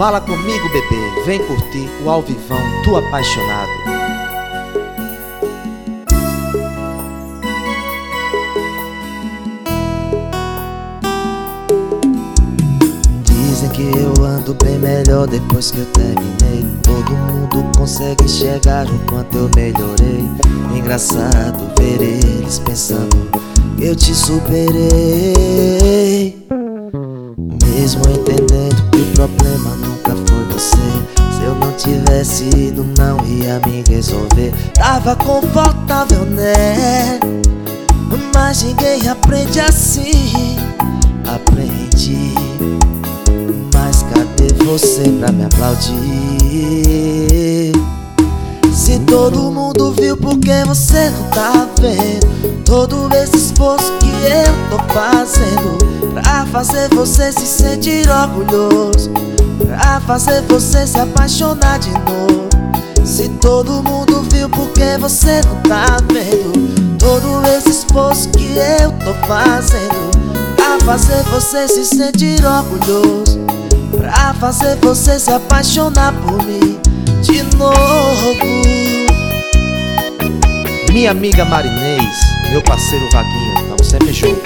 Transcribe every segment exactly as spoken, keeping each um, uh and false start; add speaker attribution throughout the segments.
Speaker 1: Fala comigo, bebê, vem curtir o ao vivão, tu apaixonado.
Speaker 2: Dizem que eu ando bem melhor depois que eu terminei. Todo mundo consegue enxergar o quanto eu melhorei. Engraçado ver eles pensando que eu te superei, mesmo entendendo que o problema nunca foi você. Se eu não tivesse ido, não ia me resolver. Tava confortável, né? Mas ninguém aprende assim. Aprendi. Mas cadê você pra me aplaudir? Se todo mundo viu, por que você não tá vendo? Todo esse esforço que eu tô fazendo pra fazer você se sentir orgulhoso, pra fazer você se apaixonar de novo. Se todo mundo viu, por que você não tá vendo? Todo esse esforço que eu tô fazendo pra fazer você se sentir orgulhoso, pra fazer você se apaixonar por mim de novo.
Speaker 1: Minha amiga Marinês, meu parceiro Vaguinho, tamo sempre junto.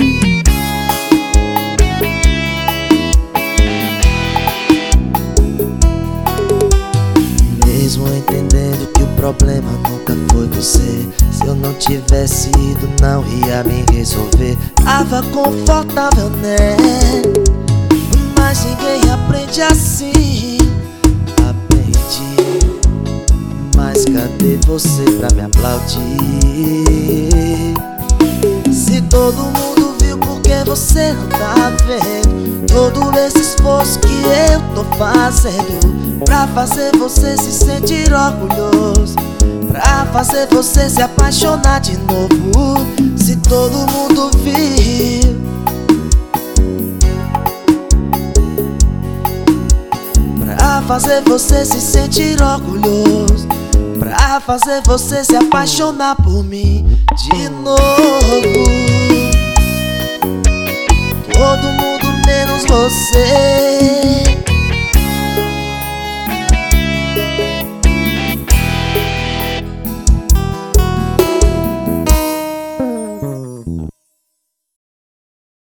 Speaker 2: Mesmo entendendo que o problema nunca foi você, se eu não tivesse ido, não ia me resolver. Tava confortável, né? Mas ninguém aprende assim. Aprendi. Mas cadê você pra me aplaudir? Se todo mundo viu, por que você não tá vendo? Todo esse esforço que eu tô fazendo pra fazer você se sentir orgulhoso, pra fazer você se apaixonar de novo. Se todo mundo viu, pra fazer você se sentir orgulhoso, pra fazer você se apaixonar por mim de novo. Todo mundo menos você.